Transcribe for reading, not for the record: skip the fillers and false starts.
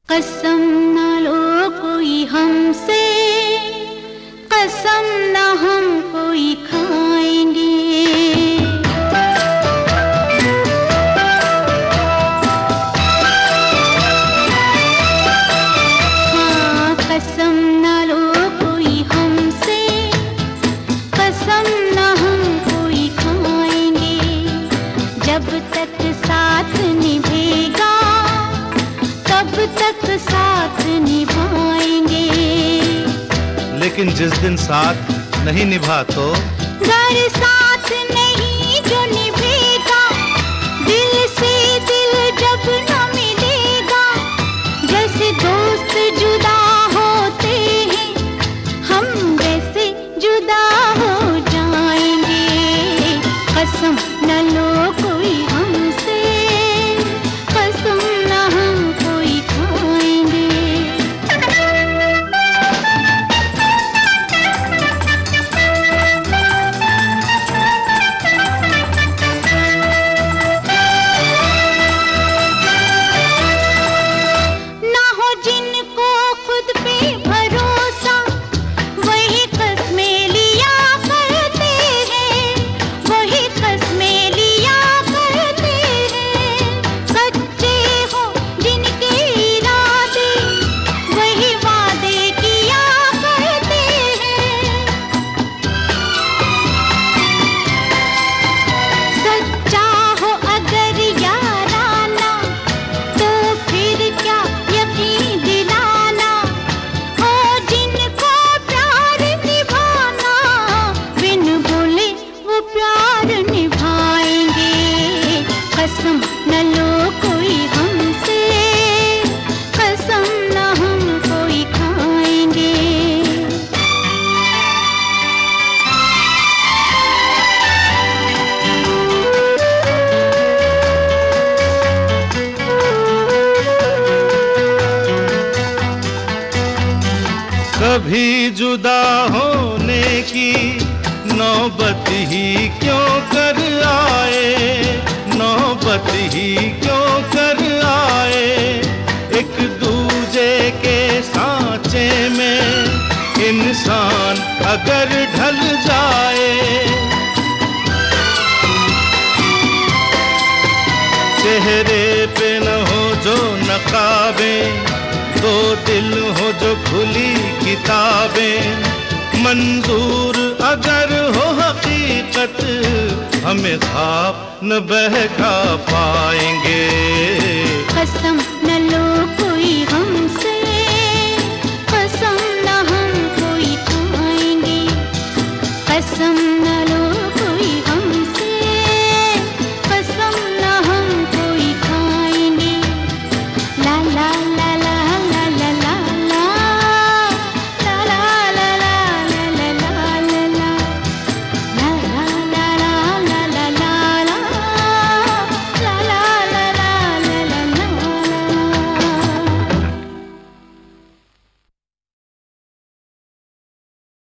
कसम न लो कोई हमसे, कसम न हम कोई खाएंगे। हाँ, कसम न लो कोई हमसे, कसम न हम कोई खाएंगे। जब तक साथ निभेगा तब तक साथ निभाएंगे। लेकिन जिस दिन साथ नहीं निभा तो घर साथ नहीं जो निभेगा, दिल से दिल जब न मिलेगा। जैसे दोस्त जुदा होते हैं, हम वैसे जुदा हो जाएंगे। कसम न लो कोई हमसे, कसम न हम कोई खाएंगे। ना हो जिनको खुद पे भरोसा, वही कस्में लिया करते हैं, वही कस्में लिया करते हैं। सच्चे हो जिनके इरादे, वही वादे किया करते हैं। सच्चा हो अगर याराना, तो फिर क्या यकीन दिलाना। हो जिनको प्यार निभाना, बिन बोले वो प्यार निभाएंगे। कसम न लो कोई हमसे, कसम न हम कोई खाएंगे। कभी जुदा होने की नौबत ही क्यों कर आए, नौबत ही क्यों कर आए। एक दूजे के सांचे में इंसान अगर ढल जाए, चेहरे पे न हो जो नकाबें, दो दिल हो जो खुली किताबें। मंजूर अगर हो हकीकत, हमें ख्वाब न बहका पाएंगे। कसम